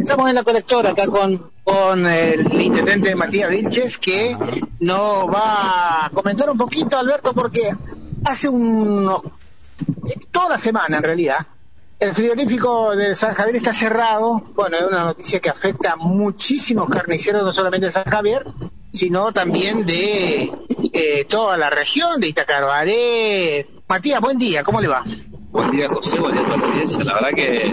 Estamos en la colectora acá con el intendente Matías Vilches, que nos va a comentar un poquito, Alberto, porque hace toda la semana en realidad, el frigorífico de San Javier está cerrado. Bueno, es una noticia que afecta a muchísimos carniceros, no solamente de San Javier, sino también de toda la región de Itacarbaré. Matías, buen día, ¿cómo le va? Buen día, José, buen día a toda la audiencia. La verdad que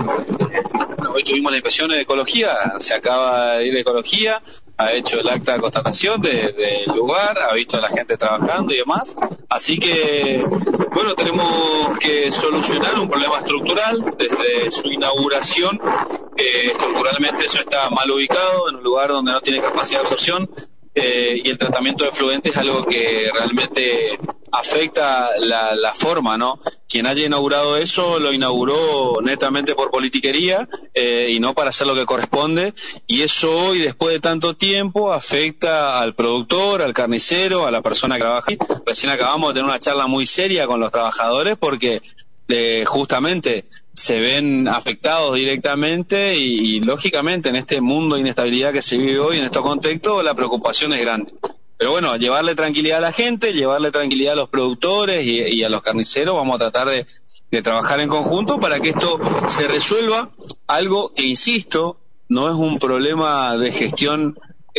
hoy tuvimos la inspección de Ecología, se acaba de ir de Ecología, ha hecho el acta de constatación del lugar, ha visto a la gente trabajando y demás, así que, bueno, tenemos que solucionar un problema estructural desde su inauguración. Estructuralmente eso está mal ubicado, en un lugar donde no tiene capacidad de absorción, y el tratamiento de efluentes es algo que realmente afecta la forma, ¿no? Quien haya inaugurado eso lo inauguró netamente por politiquería y no para hacer lo que corresponde, y eso hoy, después de tanto tiempo, afecta al productor, al carnicero, a la persona que trabaja. Recién acabamos de tener una charla muy seria con los trabajadores porque justamente se ven afectados directamente y lógicamente en este mundo de inestabilidad que se vive hoy, en estos contextos, la preocupación es grande. Pero bueno, llevarle tranquilidad a la gente, llevarle tranquilidad a los productores y a los carniceros. Vamos a tratar de trabajar en conjunto para que esto se resuelva. Algo que, insisto, no es un problema de gestión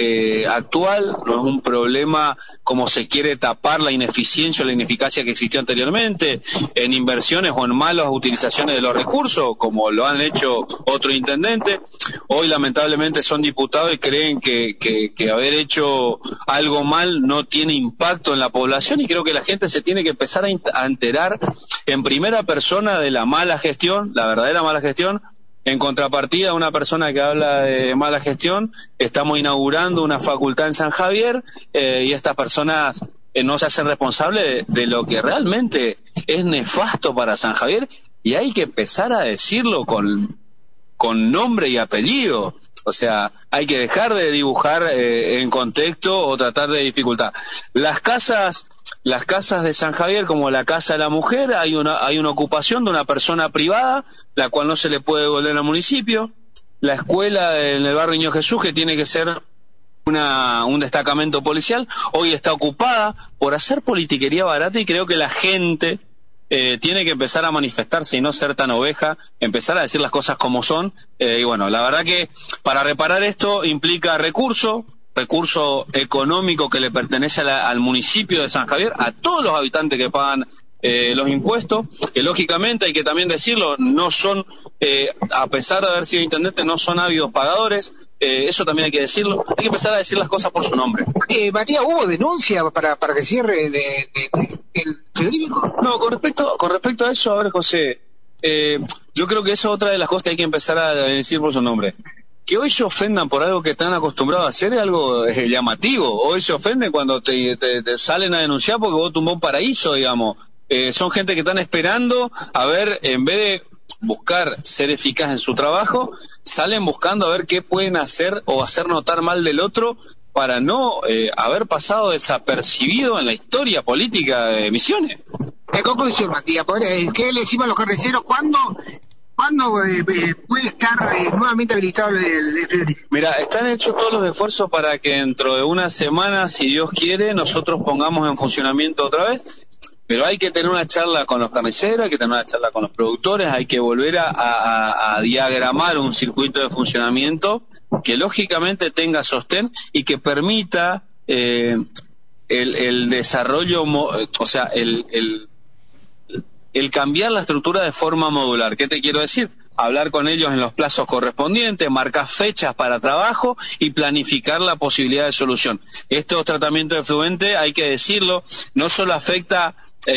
actual, no es un problema como se quiere tapar la ineficiencia o la ineficacia que existió anteriormente en inversiones o en malas utilizaciones de los recursos, como lo han hecho otros intendentes. Hoy lamentablemente son diputados y creen que haber hecho algo mal no tiene impacto en la población, y creo que la gente se tiene que empezar a enterar en primera persona de la mala gestión, la verdadera mala gestión. En contrapartida, una persona que habla de mala gestión, estamos inaugurando una facultad en San Javier, y estas personas no se hacen responsables de lo que realmente es nefasto para San Javier, y hay que empezar a decirlo con nombre y apellido. O sea, hay que dejar de dibujar en contexto o tratar de dificultar. Las casas de San Javier, como la Casa de la Mujer, hay una ocupación de una persona privada, la cual no se le puede devolver al municipio. La escuela en el barrio Niño Jesús, que tiene que ser un destacamento policial, hoy está ocupada por hacer politiquería barata, y creo que la gente tiene que empezar a manifestarse y no ser tan oveja, empezar a decir las cosas como son. Y bueno, la verdad que para reparar esto implica recurso económico que le pertenece al municipio de San Javier, a todos los habitantes que pagan los impuestos, que lógicamente hay que también decirlo, no son, a pesar de haber sido intendente, no son ávidos pagadores. Eso también hay que decirlo. Hay que empezar a decir las cosas por su nombre. Matías, ¿hubo denuncia para que cierre el frigorífico? No, con respecto a eso, a ver, José, yo creo que esa es otra de las cosas que hay que empezar a decir por su nombre. Que hoy se ofendan por algo que están acostumbrados a hacer es algo llamativo. Hoy se ofenden cuando te salen a denunciar porque vos tumbó un paraíso, digamos. Son gente que están esperando a ver, en vez de buscar ser eficaz en su trabajo, salen buscando a ver qué pueden hacer o hacer notar mal del otro para no haber pasado desapercibido en la historia política de Misiones. En conclusión, Matías, ¿qué le decimos a los carniceros? ¿Cuándo puede estar nuevamente habilitado el frigorífico? Mira, están hechos todos los esfuerzos para que dentro de una semana, si Dios quiere, nosotros pongamos en funcionamiento otra vez. Pero hay que tener una charla con los carniceros, hay que tener una charla con los productores, hay que volver a diagramar un circuito de funcionamiento que lógicamente tenga sostén y que permita el desarrollo, o sea, el cambiar la estructura de forma modular. ¿Qué te quiero decir? Hablar con ellos en los plazos correspondientes, marcar fechas para trabajo y planificar la posibilidad de solución. Estos tratamientos de efluentes, hay que decirlo, no solo afecta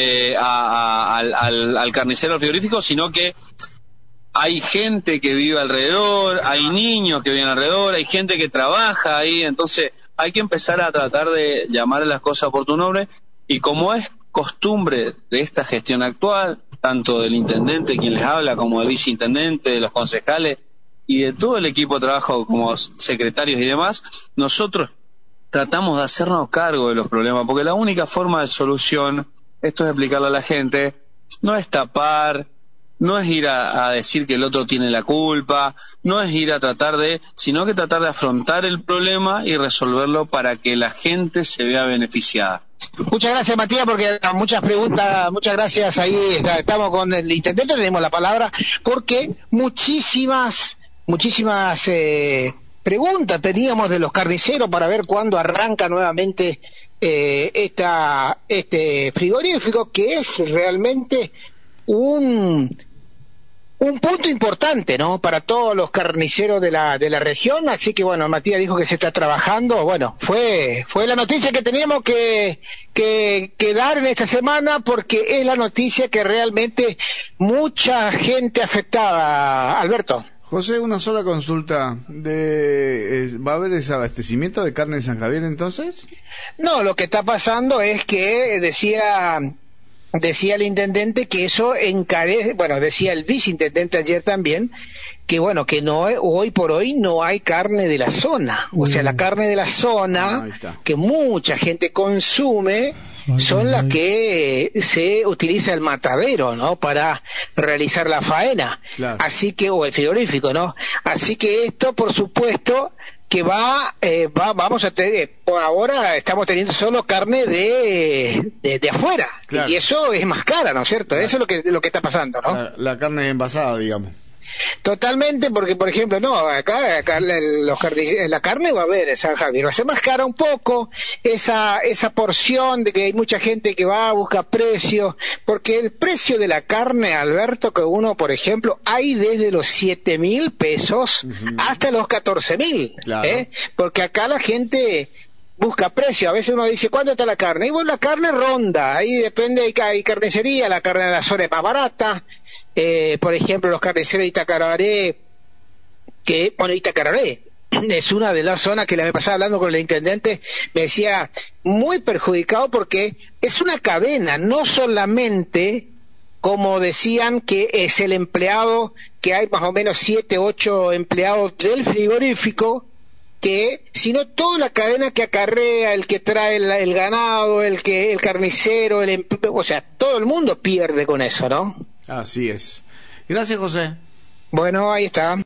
al carnicero frigorífico, sino que hay gente que vive alrededor, hay niños que viven alrededor, hay gente que trabaja ahí. Entonces hay que empezar a tratar de llamar las cosas por tu nombre, y como es costumbre de esta gestión actual, tanto del intendente quien les habla, como del viceintendente, de los concejales y de todo el equipo de trabajo como secretarios y demás, nosotros tratamos de hacernos cargo de los problemas, porque la única forma de solución, esto es explicarle a la gente, no es tapar, no es ir a decir que el otro tiene la culpa, no es ir a sino que tratar de afrontar el problema y resolverlo para que la gente se vea beneficiada. Muchas gracias, Matías, porque muchas preguntas, muchas gracias. Ahí estamos con el intendente, tenemos la palabra, porque muchísimas preguntas teníamos de los carniceros para ver cuándo arranca nuevamente este frigorífico, que es realmente un punto importante, ¿no?, para todos los carniceros de la región. Así que bueno, Matías dijo que se está trabajando. Bueno, fue la noticia que teníamos que dar en esta semana, porque es la noticia que realmente mucha gente afectada. Alberto. José, una sola consulta. ¿Va a haber desabastecimiento de carne en San Javier entonces? No, lo que está pasando es que decía el intendente que eso encarece, bueno, decía el viceintendente ayer también, que bueno, que no, hoy por hoy no hay carne de la zona. O sea, la carne de la zona que mucha gente consume son las que se utiliza el matadero, ¿no?, para realizar la faena. Claro. Así que, o el frigorífico, ¿no? Así que esto, por supuesto, que vamos a tener, por ahora estamos teniendo solo carne de afuera, claro. Y eso es más cara, ¿no es cierto? Claro. Eso es lo que está pasando, ¿no? La carne envasada, digamos. Totalmente, porque por ejemplo, no, acá la carne va a haber en San Javier, va a ser más cara un poco, esa porción de que hay mucha gente que va a buscar precios, porque el precio de la carne, Alberto, que uno, por ejemplo, hay desde los 7.000 pesos hasta los 14.000, claro. Porque acá la gente busca precio. A veces uno dice, ¿cuánto está la carne? Y bueno, la carne ronda, ahí depende, hay carnicería, la carne de la zona es más barata. Por ejemplo, los carniceros de Itacararé, Itacararé es una de las zonas que la vez pasada, hablando con el intendente, me decía muy perjudicado, porque es una cadena, no solamente, como decían, que es el empleado, que hay más o menos 7, 8 empleados del frigorífico, sino toda la cadena que acarrea, el que trae el ganado, el carnicero, o sea, todo el mundo pierde con eso, ¿no? Así es. Gracias, José. Bueno, ahí está.